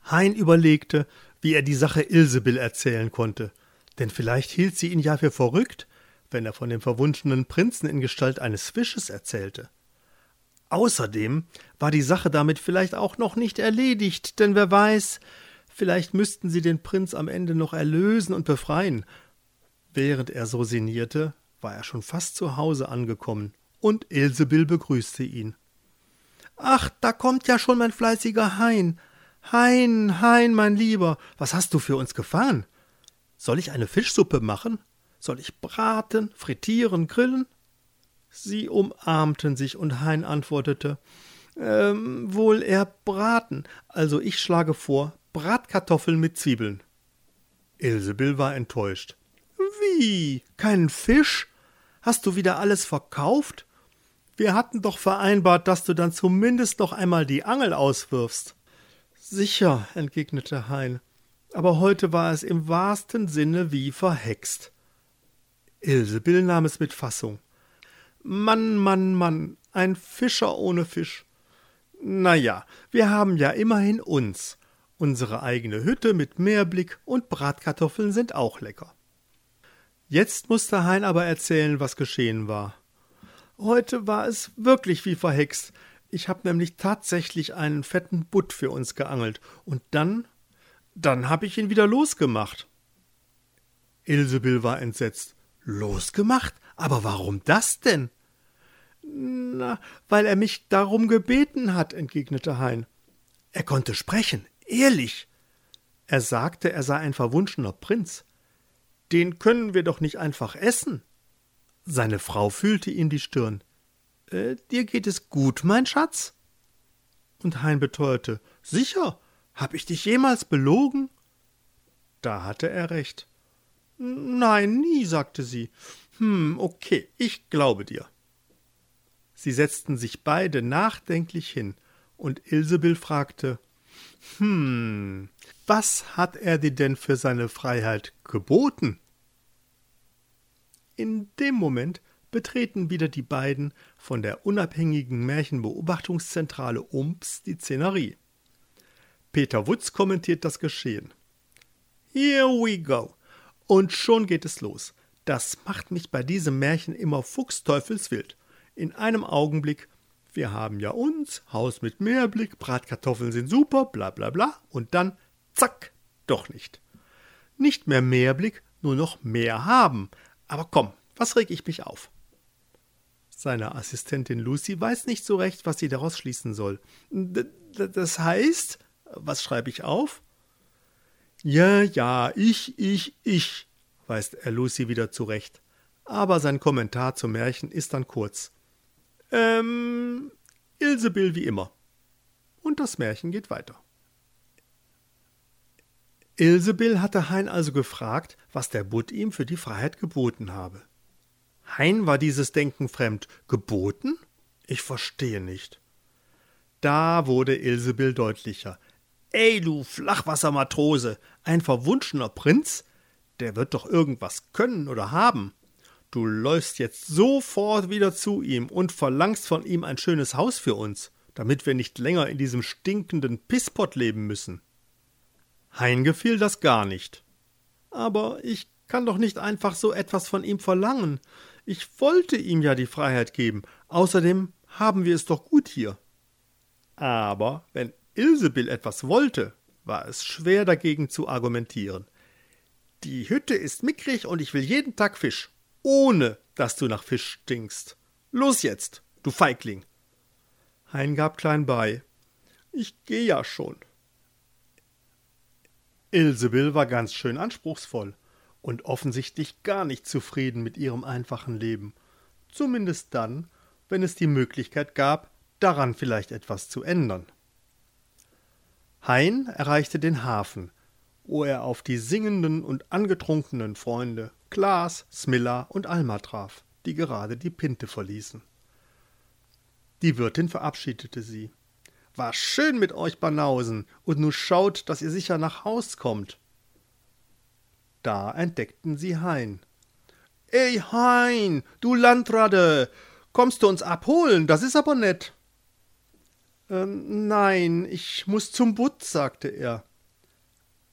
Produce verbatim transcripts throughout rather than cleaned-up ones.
Hein überlegte, wie er die Sache Ilsebill erzählen konnte, denn vielleicht hielt sie ihn ja für verrückt, wenn er von dem verwunschenen Prinzen in Gestalt eines Fisches erzählte. Außerdem war die Sache damit vielleicht auch noch nicht erledigt, denn wer weiß, vielleicht müssten sie den Prinz am Ende noch erlösen und befreien. Während er so sinnierte, war er schon fast zu Hause angekommen, und Ilsebill begrüßte ihn. »Ach, da kommt ja schon mein fleißiger Hein. Hein, Hein, mein Lieber, was hast du für uns gefangen? Soll ich eine Fischsuppe machen? Soll ich braten, frittieren, grillen?« Sie umarmten sich, und Hein antwortete, ähm, wohl eher braten, also ich schlage vor, Bratkartoffeln mit Zwiebeln. Ilsebill war enttäuscht. »Wie? Keinen Fisch? Hast du wieder alles verkauft? Wir hatten doch vereinbart, dass du dann zumindest noch einmal die Angel auswirfst.« »Sicher«, entgegnete Hein, »aber heute war es im wahrsten Sinne wie verhext.« Ilsebill nahm es mit Fassung. »Mann, Mann, Mann, ein Fischer ohne Fisch. Na ja, wir haben ja immerhin uns. Unsere eigene Hütte mit Meerblick und Bratkartoffeln sind auch lecker.« Jetzt musste Hein aber erzählen, was geschehen war. »Heute war es wirklich wie verhext. Ich habe nämlich tatsächlich einen fetten Butt für uns geangelt. Und dann, dann habe ich ihn wieder losgemacht.« Ilsebill war entsetzt. »Losgemacht? Aber warum das denn?« »Na, weil er mich darum gebeten hat«, entgegnete Hein. »Er konnte sprechen, ehrlich. Er sagte, er sei ein verwunschener Prinz. Den können wir doch nicht einfach essen.« Seine Frau fühlte ihm die Stirn. Äh, »Dir geht es gut, mein Schatz?« Und Hein beteuerte, »Sicher, hab ich dich jemals belogen?« Da hatte er recht. »Nein, nie«, sagte sie. »Hm, okay, ich glaube dir.« Sie setzten sich beide nachdenklich hin, und Ilsebill fragte, »Hm, was hat er dir denn für seine Freiheit geboten?« In dem Moment betreten wieder die beiden von der unabhängigen Märchenbeobachtungszentrale Umps die Szenerie. Peter Wutz kommentiert das Geschehen. »Here we go. Und schon geht es los. Das macht mich bei diesem Märchen immer fuchsteufelswild. In einem Augenblick, wir haben ja uns, Haus mit Meerblick, Bratkartoffeln sind super, bla bla bla, und dann, zack, doch nicht. Nicht mehr Meerblick, nur noch mehr haben. Aber komm, was reg ich mich auf?« Seine Assistentin Lucy weiß nicht so recht, was sie daraus schließen soll. D- d- das heißt, was schreibe ich auf? »Ja, ja, ich, ich, ich«, weist er Lucy wieder zurecht. Aber sein Kommentar zum Märchen ist dann kurz. Ähm, Ilsebill wie immer. Und das Märchen geht weiter. Ilsebill hatte Hein also gefragt, was der Butt ihm für die Freiheit geboten habe. Hein war dieses Denken fremd. Geboten? Ich verstehe nicht. Da wurde Ilsebill deutlicher. »Ey, du Flachwassermatrose, ein verwunschener Prinz? Der wird doch irgendwas können oder haben. Du läufst jetzt sofort wieder zu ihm und verlangst von ihm ein schönes Haus für uns, damit wir nicht länger in diesem stinkenden Pisspott leben müssen.« Hein gefiel das gar nicht. »Aber ich kann doch nicht einfach so etwas von ihm verlangen. Ich wollte ihm ja die Freiheit geben. Außerdem haben wir es doch gut hier.« Aber wenn Ilsebill etwas wollte, war es schwer dagegen zu argumentieren. »Die Hütte ist mickrig und ich will jeden Tag Fisch, ohne dass du nach Fisch stinkst. Los jetzt, du Feigling!« Hein gab klein bei. »Ich geh ja schon.« Ilsebill war ganz schön anspruchsvoll und offensichtlich gar nicht zufrieden mit ihrem einfachen Leben. Zumindest dann, wenn es die Möglichkeit gab, daran vielleicht etwas zu ändern. Hein erreichte den Hafen, wo er auf die singenden und angetrunkenen Freunde Klaas, Smilla und Alma traf, die gerade die Pinte verließen. Die Wirtin verabschiedete sie. »War schön mit euch, Banausen, und nu schaut, dass ihr sicher nach Haus kommt.« Da entdeckten sie Hein. »Ey, Hein, du Landratte, kommst du uns abholen? Das ist aber nett.« Ähm, »Nein, ich muß zum Butt«, sagte er.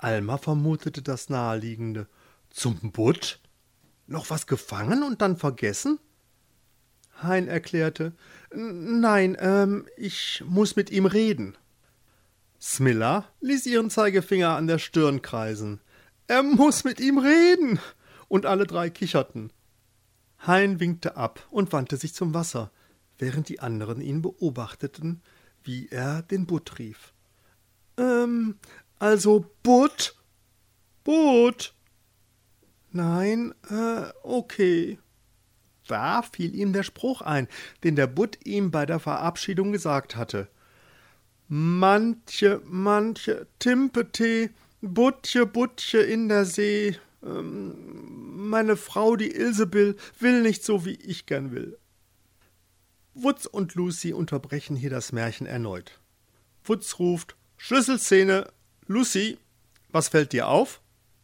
Alma vermutete das Naheliegende. Zum Butt? Noch was gefangen und dann vergessen? Hein erklärte, nein, ähm, ich muss mit ihm reden. Smilla ließ ihren Zeigefinger an der Stirn kreisen. Er muss mit ihm reden! Und alle drei kicherten. Hein winkte ab und wandte sich zum Wasser, während die anderen ihn beobachteten, wie er den Butt rief. Ähm, also Butt? Butt? Nein, äh, okay. Da fiel ihm der Spruch ein, den der Butt ihm bei der Verabschiedung gesagt hatte. Manche, manche, Timpetee, Butche, Butche in der See. Ähm, meine Frau, die Ilsebill, will nicht so, wie ich gern will. Wutz und Lucy unterbrechen hier das Märchen erneut. Wutz ruft, Schlüsselszene, Lucy, was fällt dir auf?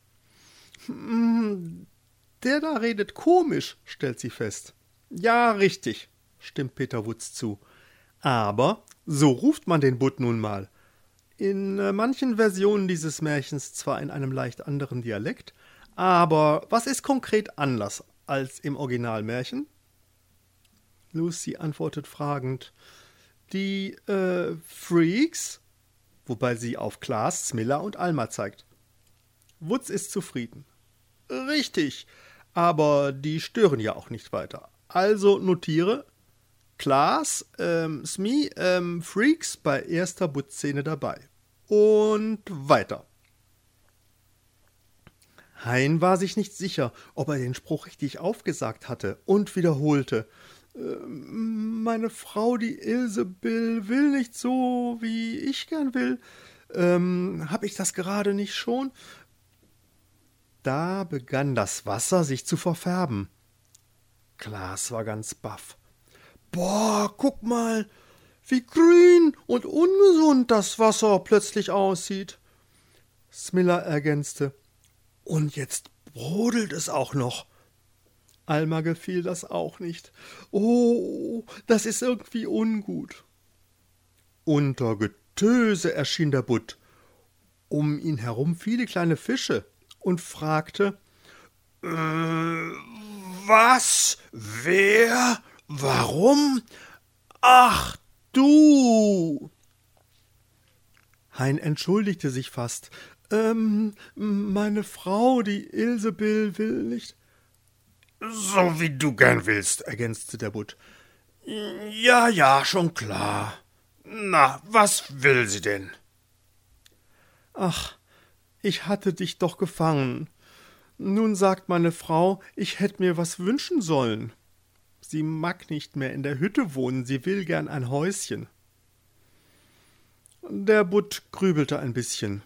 Der da redet komisch, stellt sie fest. Ja, richtig, stimmt Peter Wutz zu. Aber so ruft man den Butt nun mal. In äh, manchen Versionen dieses Märchens zwar in einem leicht anderen Dialekt, aber was ist konkret anders als im Originalmärchen? Lucy antwortet fragend. Die, äh, Freaks? Wobei sie auf Klaas, Smilla und Alma zeigt. Wutz ist zufrieden. Richtig, aber die stören ja auch nicht weiter. Also notiere, Klaas, ähm, Smee, ähm, Freaks bei erster Butt-Szene dabei. Und weiter. Hein war sich nicht sicher, ob er den Spruch richtig aufgesagt hatte und wiederholte. Ähm, meine Frau, die Ilsebill, will nicht so, wie ich gern will. Ähm, hab ich das gerade nicht schon? Da begann das Wasser sich zu verfärben. Klaas war ganz baff. Boah, guck mal, wie grün und ungesund das Wasser plötzlich aussieht. Smilla ergänzte. Und jetzt brodelt es auch noch. Alma gefiel das auch nicht. Oh, das ist irgendwie ungut. Unter Getöse erschien der Butt. Um ihn herum viele kleine Fische und fragte, äh, was? Wer? Warum? Ach, du! Hein entschuldigte sich fast. Ähm, meine Frau, die Ilsebill, will nicht. So wie du gern willst, ergänzte der Butt. Ja, ja, schon klar. Na, was will sie denn? Ach, ich hatte dich doch gefangen. Nun sagt meine Frau, ich hätt mir was wünschen sollen. Sie mag nicht mehr in der Hütte wohnen, sie will gern ein Häuschen. Der Butt grübelte ein bisschen.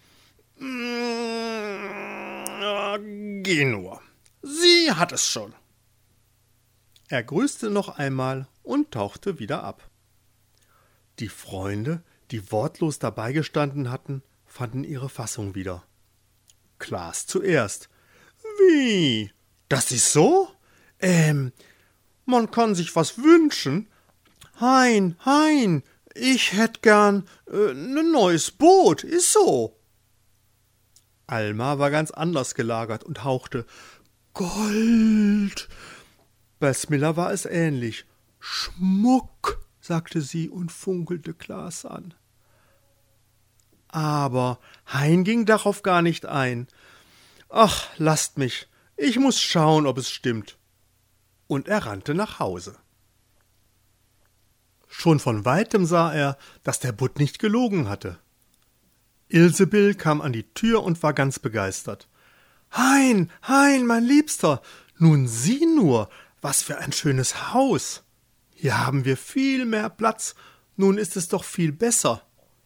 Geh nur, sie hat es schon. Er grüßte noch einmal und tauchte wieder ab. Die Freunde, die wortlos dabei gestanden hatten, fanden ihre Fassung wieder. Klaas zuerst. Wie? Das ist so? Ähm, man kann sich was wünschen. Hein, Hein, ich hätt gern äh, ne neues Boot, ist so. Alma war ganz anders gelagert und hauchte. Gold. Bei Smilla war es ähnlich. Schmuck, sagte sie und funkelte Klaas an. Aber Hein ging darauf gar nicht ein. Ach, lasst mich, ich muß schauen, ob es stimmt. Und er rannte nach Hause. Schon von weitem sah er, dass der Butt nicht gelogen hatte. Ilsebill kam an die Tür und war ganz begeistert. Hein, Hein, mein Liebster, nun sieh nur, was für ein schönes Haus. Hier haben wir viel mehr Platz, nun ist es doch viel besser.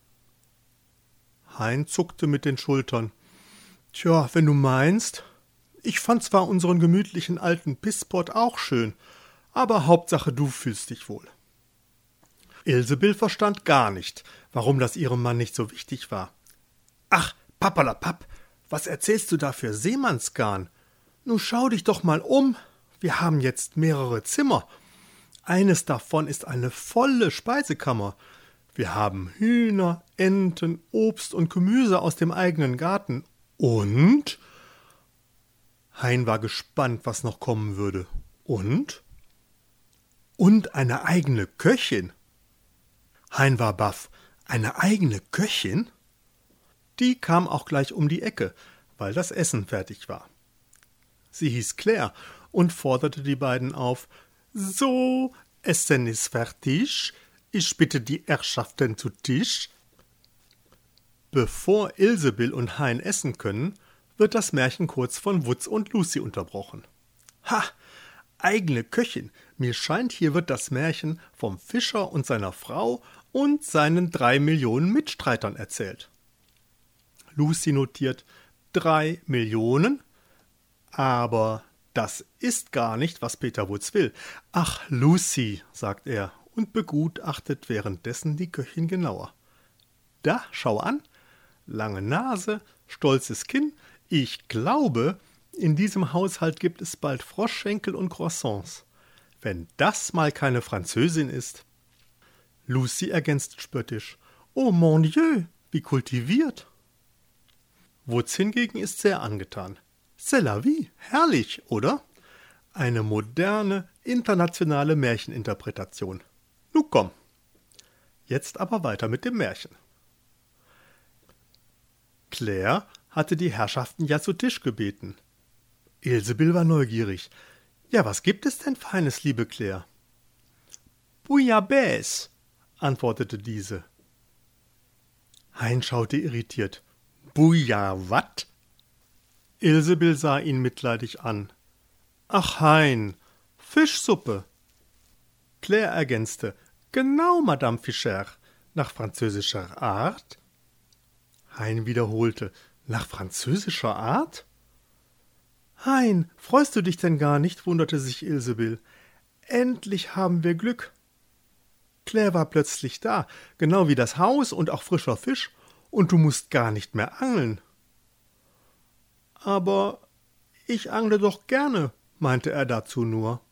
Hein zuckte mit den Schultern. Tja, wenn du meinst. Ich fand zwar unseren gemütlichen alten Pisspot auch schön, aber Hauptsache du fühlst dich wohl. Ilsebill verstand gar nicht, warum das ihrem Mann nicht so wichtig war. Ach, Papperlapapp, was erzählst du da für Seemannsgarn? Nun schau dich doch mal um, wir haben jetzt mehrere Zimmer. Eines davon ist eine volle Speisekammer. Wir haben Hühner, Enten, Obst und Gemüse aus dem eigenen Garten. Und? Hein war gespannt, was noch kommen würde. Und? Und eine eigene Köchin. Hein war baff. Eine eigene Köchin? Die kam auch gleich um die Ecke, weil das Essen fertig war. Sie hieß Claire und forderte die beiden auf: »So, Essen ist fertig. Ich bitte die Herrschaften zu Tisch.« Bevor Ilsebill und Hein essen können, wird das Märchen kurz von Wutz und Lucy unterbrochen. Ha! Eigene Köchin. Mir scheint, hier wird das Märchen vom Fischer und seiner Frau und seinen drei Millionen Mitstreitern erzählt. Lucy notiert: Drei Millionen? Aber das ist gar nicht, was Peter Wutz will. Ach, Lucy, sagt er und begutachtet währenddessen die Köchin genauer. Da, schau an. Lange Nase, stolzes Kinn. Ich glaube, in diesem Haushalt gibt es bald Froschschenkel und Croissants. Wenn das mal keine Französin ist. Lucy ergänzt spöttisch: Oh mon Dieu, wie kultiviert. Wutz hingegen ist sehr angetan. C'est la vie, herrlich, oder? Eine moderne, internationale Märcheninterpretation. Nun komm. Jetzt aber weiter mit dem Märchen. Claire hatte die Herrschaften ja zu Tisch gebeten. Ilsebill war neugierig. »Ja, was gibt es denn Feines, liebe Claire?« »Bouillabaisse«, antwortete diese. Hein schaute irritiert. »Bouilla wat?« Ilsebill sah ihn mitleidig an. »Ach, Hein, Fischsuppe.« Claire ergänzte. »Genau, Madame Fischer, nach französischer Art?« Hein wiederholte. »Nach französischer Art?« »Hein, freust du dich denn gar nicht?« wunderte sich Ilsebill. »Endlich haben wir Glück.« Claire war plötzlich da, genau wie das Haus und auch frischer Fisch, und du musst gar nicht mehr angeln. »Aber ich angle doch gerne«, meinte er dazu nur.